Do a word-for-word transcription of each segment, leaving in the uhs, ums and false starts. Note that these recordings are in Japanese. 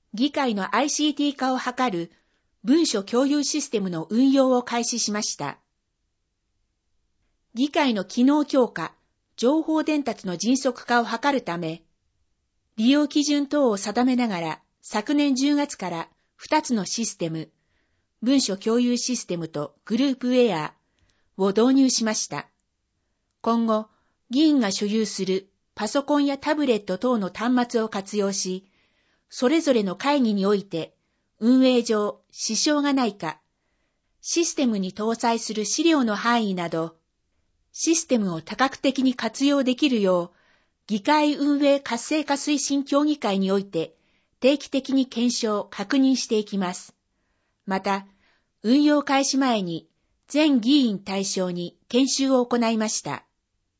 議会の アイシーティー 化を図る文書共有システムの運用を開始しました。議会の機能強化、情報伝達の迅速化を図るため、利用基準等を定めながら昨年じゅうがつからふたつのシステム、文書共有システムとグループウェアを導入しました。今後、議員が所有するパソコンやタブレット等の端末を活用し、それぞれの会議において運営上支障がないか、システムに搭載する資料の範囲など、システムを多角的に活用できるよう、議会運営活性化推進協議会において定期的に検証・確認していきます。また、運用開始前に全議員対象に研修を行いました。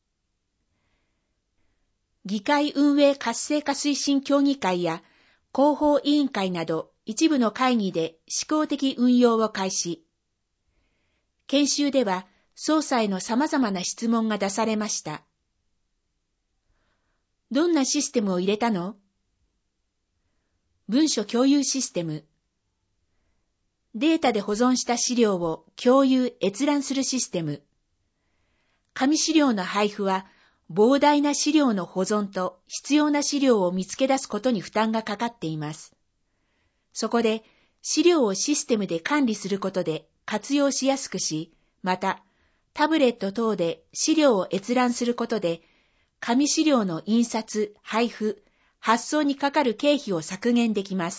議会運営活性化推進協議会や広報委員会など一部の会議で試行的運用を開始。研修では操作への様々な質問が出されました。どんなシステムを入れたの？文書共有システム。データで保存した資料を共有・閲覧するシステム。紙資料の配布は膨大な資料の保存と必要な資料を見つけ出すことに負担がかかっています。そこで資料をシステムで管理することで活用しやすくし、またタブレット等で資料を閲覧することで紙資料の印刷、配布、発送にかかる経費を削減できます。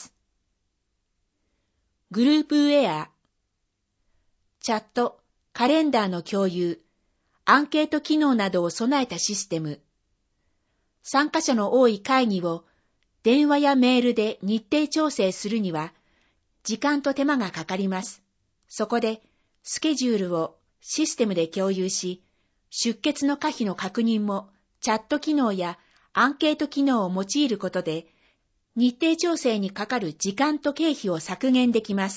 グループウェア、チャット、カレンダーの共有、アンケート機能などを備えたシステム。参加者の多い会議を電話やメールで日程調整するには時間と手間がかかります。そこでスケジュールをシステムで共有し、出欠の可否の確認もチャット機能やアンケート機能を用いることで日程調整にかかる時間と経費を削減できます。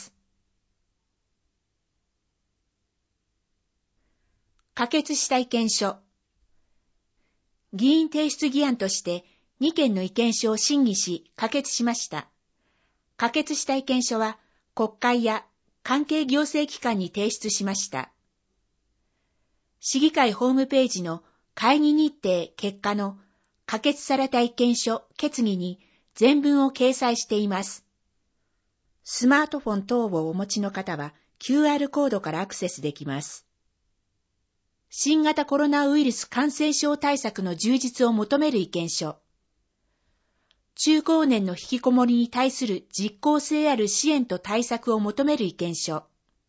可決した意見書。議員提出議案としてにけんの意見書を審議し可決しました。可決した意見書は国会や関係行政機関に提出しました。市議会ホームページの会議日程結果の可決された意見書決議に全文を掲載しています。スマートフォン等をお持ちの方は キューアール コードからアクセスできます。新型コロナウイルス感染症対策の充実を求める意見書。中高年の引きこもりに対する実効性ある支援と対策を求める意見書。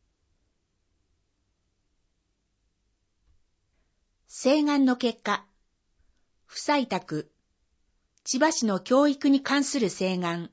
請願の結果。不採択。千葉市の教育に関する請願。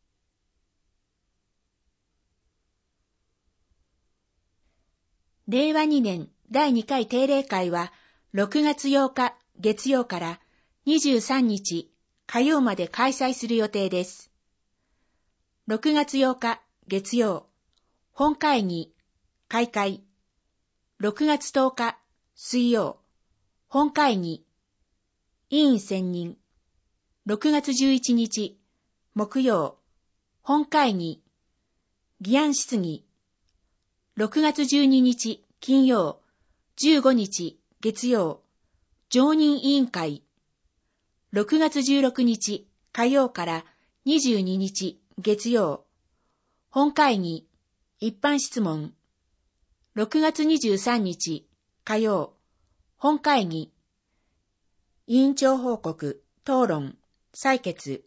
れいわにねんだいにかい定例会はろくがつようか月曜からにじゅうさんにち火曜まで開催する予定です。ろくがつようか月曜、本会議、開会。ろくがつとおか水曜、本会議、委員選任。ろくがつじゅういちにち木曜、本会議、議案質疑。ろくがつじゅうににち金曜、じゅうごにち月曜、常任委員会。ろくがつじゅうろくにち火曜からにじゅうににち月曜、本会議、一般質問。ろくがつにじゅうさんにち火曜、本会議、委員長報告、討論、採決。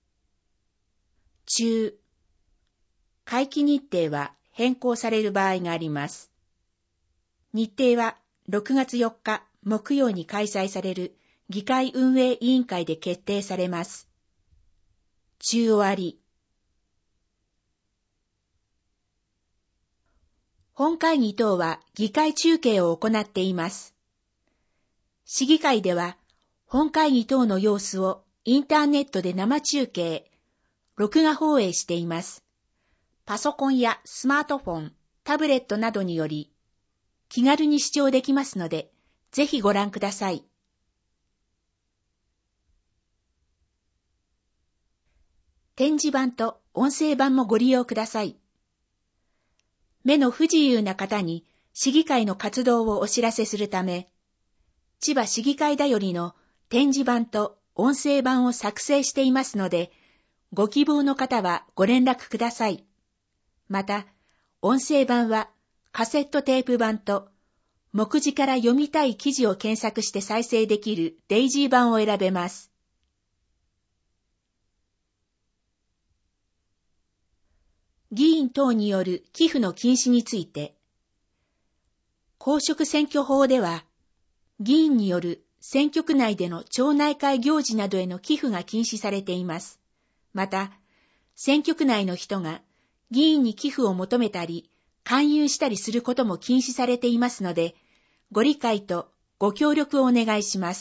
中、会期日程は変更される場合があります。日程はろくがつよっか木曜に開催される議会運営委員会で決定されます。中終わり。本会議等は議会中継を行っています。市議会では本会議等の様子をインターネットで生中継、録画放映しています。パソコンやスマートフォン、タブレットなどにより気軽に視聴できますので、ぜひご覧ください。展示板と音声版もご利用ください。目の不自由な方に市議会の活動をお知らせするため、千葉市議会だよりの展示版と音声版を作成していますので、ご希望の方はご連絡ください。また、音声版はカセットテープ版と目次から読みたい記事を検索して再生できるデイジー版を選べます。議員等による寄付の禁止について、公職選挙法では、議員による選挙区内での町内会行事などへの寄付が禁止されています。また、選挙区内の人が議員に寄付を求めたり、勧誘したりすることも禁止されていますので、ご理解とご協力をお願いします。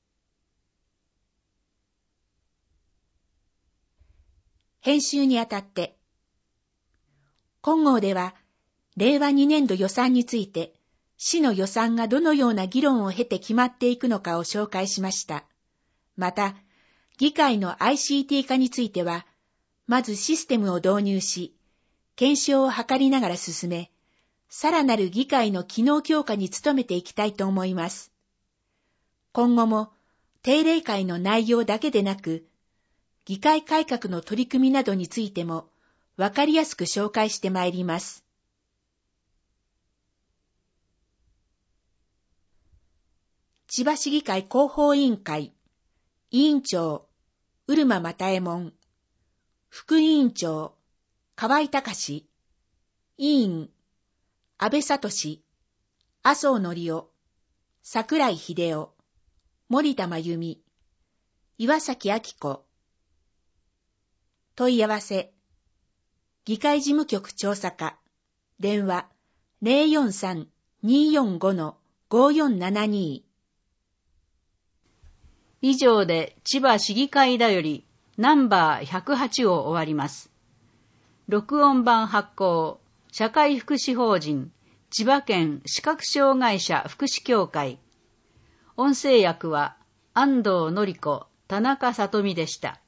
編集にあたって、今号では、れいわにねんど予算について、市の予算がどのような議論を経て決まっていくのかを紹介しました。また、議会の アイシーティー 化については、まずシステムを導入し、検証を図りながら進め、さらなる議会の機能強化に努めていきたいと思います。今後も、定例会の内容だけでなく、議会改革の取り組みなどについても、わかりやすく紹介してまいります。千葉市議会広報委員会、委員長、うるままたえもん、副委員長、河合隆、委員、安倍聡、麻生則夫、桜井秀夫、森田真由美、岩崎明子。問い合わせ、議会事務局調査課、電話 ゼロよんさん にーよんご ごよんななに。 以上で千葉市議会だよりナンバーひゃくはちを終わります。録音版発行、社会福祉法人千葉県視覚障害者福祉協会。音声役は安藤典子、田中さとみでした。